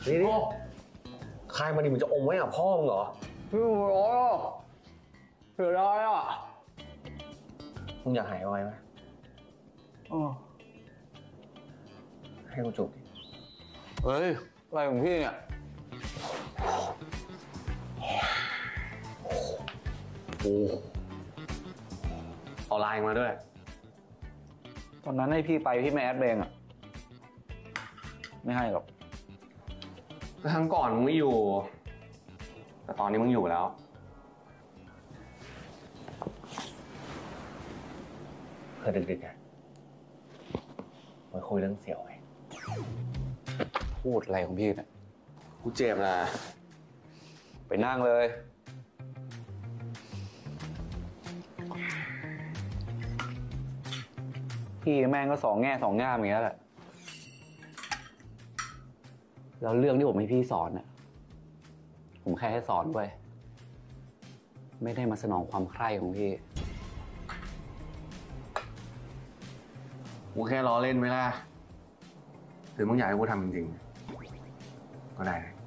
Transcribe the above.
นี่คายมาดิมึงจะอมไว้กับพ่อมึงเหรอพี่ร้อยอ่ะเสียดายอ่ะมึงอยากหายไวไหมให้กูจูบดิเฮ้ยอะไรของพี่เนี่ยโอ้เอาไลน์มาด้วยตอนนั้นให้พี่ไปพี่ไม่แอดเองอ่ะไม่ให้หรอกครั้งก่อนมึงไม่อยู่แต่ตอนนี้มึงอยู่แล้วเพื่อดึกๆอ่ะมาคุยเรื่องเสี่ยวไงพูดอะไรของพี่เนี่ยกูเจ็บนะไปนั่งเลยพี่แม่งก็สองแง่สองง่ามอย่างเงี้ยแหละแล้วเรื่องที่ผมให้พี่สอนน่ะผมแค่ให้สอนไว้ไม่ได้มาสนองความใคร่ของพี่กูแค่ล้อเล่นไหมล่ะหรือมึงอยากให้กูทำจริงๆก็ได้